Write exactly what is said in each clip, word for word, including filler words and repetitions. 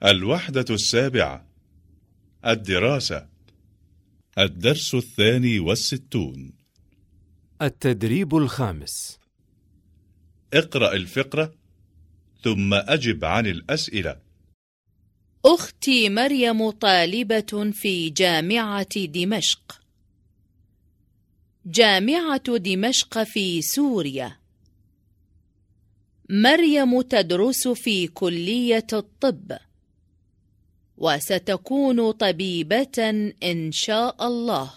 الوحدة السابعة. الدراسة. الدرس الثاني والستون. التدريب الخامس. اقرأ الفقرة ثم أجب عن الأسئلة. أختي مريم طالبة في جامعة دمشق. جامعة دمشق في سوريا. مريم تدرس في كلية الطب، وستكون طبيبة إن شاء الله.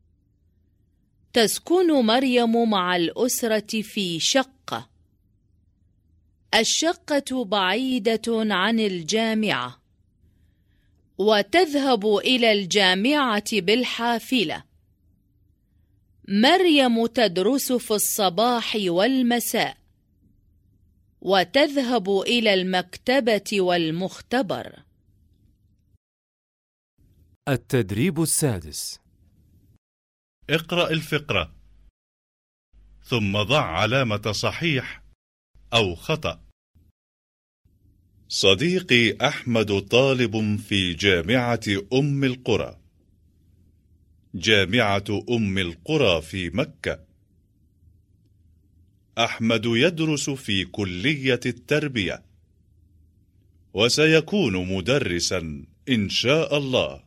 تسكن مريم مع الأسرة في شقة. الشقة بعيدة عن الجامعة، وتذهب إلى الجامعة بالحافلة. مريم تدرس في الصباح والمساء، وتذهب إلى المكتبة والمختبر. التدريب السادس. اقرأ الفقرة ثم ضع علامة صحيح أو خطأ. صديقي أحمد طالب في جامعة أم القرى. جامعة أم القرى في مكة. أحمد يدرس في كلية التربية، وسيكون مدرسا إن شاء الله.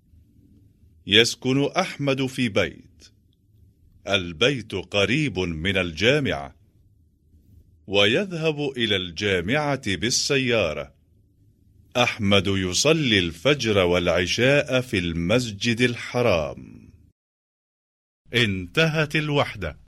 يسكن أحمد في بيت. البيت قريب من الجامعة، ويذهب إلى الجامعة بالسيارة. أحمد يصلي الفجر والعشاء في المسجد الحرام. انتهت الوحدة.